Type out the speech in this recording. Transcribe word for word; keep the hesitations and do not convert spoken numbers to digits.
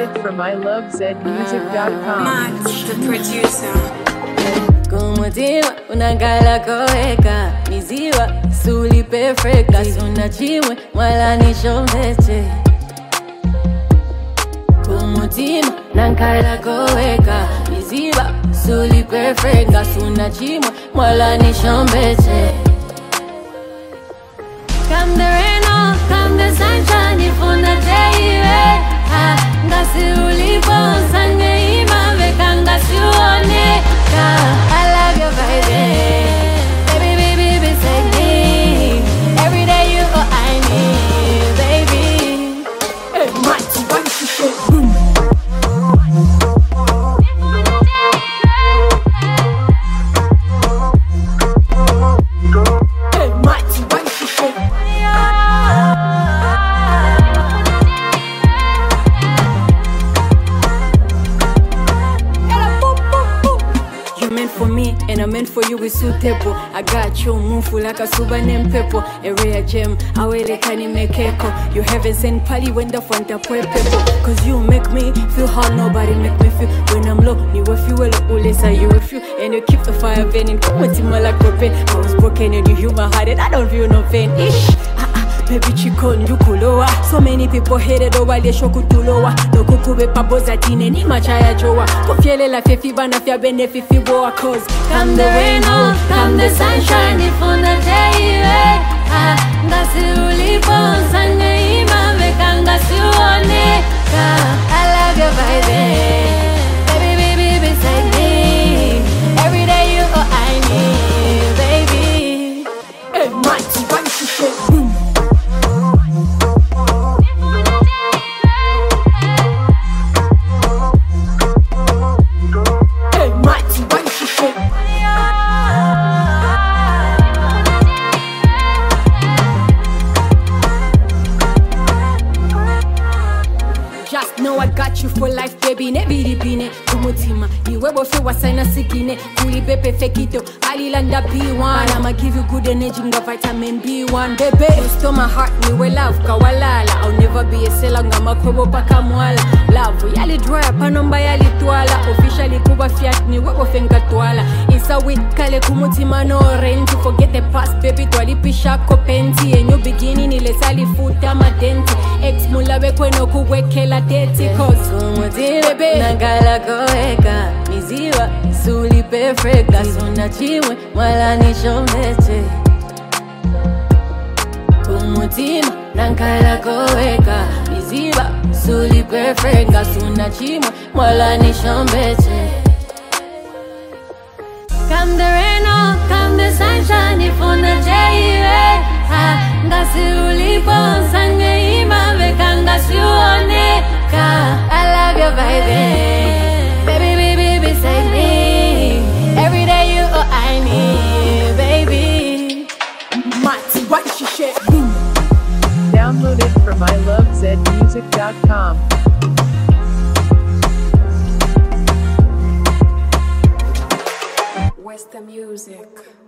it from I love zed music dot com. Max, the producer. Kumutima unangala koweka miziwa suli perfecta suna chimwe mwala nishombeche. Kumutima nankala koweka miziwa suli perfecta suna chimwe mwala nishombeche. Come the rain or come the sunshine ifuna teiwe ha ngasi ulipo sange ima veka ngasi uoneka. I love your vibe, baby, baby, beside me. Every day you all I need, baby. Hey, mighty, why you shake boom? Hey, mighty, why you shake? For me and I'm meant for you with suitable. I got you move like a super name pepper. A rare gem, I will can make echo. You haven't sent party when the front up people. Cause you make me feel how nobody make me feel. When I'm low, you will feel always are you with you. And you keep the fire burning. Come with me like propane. I was broken and you human hearted. I don't feel no pain. Ish. Baby chico ndukulowa. So many people hated over the shokutulowa. No kukube paboza tine ni machaya jowa. Kufiele la fefi bana fia bene fifi boa. Cause come the rain or come the sunshine ifuna teiwe ha ngasi ulipo sange ima veka ngasi uoneka. I love your vibe, baby, baby, beside me. Every day you all I need, baby. Hey, mighty, why you shake boom? Just know I got you for life, baby. Nebidi bine kumutima iwe bofe wasaina sigine kuli pepe fekito alilanda B one. I'ma give you good energy nga vitamin B one, baby. You stole my heart, niwe love kawalala. I'll never be a seller nga makobo paka mwala. Love yali dry panomba yali twala. Officially kuba fiat niwe bofe nga twala. Isa with kale kumutima no rent. To forget the past, baby. Twali pisha kopenti. And you beginning ile sali futa madenti. Ex mulawe kweno kuwekela deti. Cause kumutima nangala koweka miziwa suli perfecta suna chimwe mwala nishombeche. Kumutima nankala koweka miziwa suli perfecta suna chimwe mwala nishombeche. Come the rain or come the sunshine ifuna teiwe ha ngasi ulipo sange ima veka ngasi uoneka. I love your vibe, baby, baby, beside me. Every day you all I need, baby. Mighty, why you shake boom? Download it from I love zed music dot com. Western music.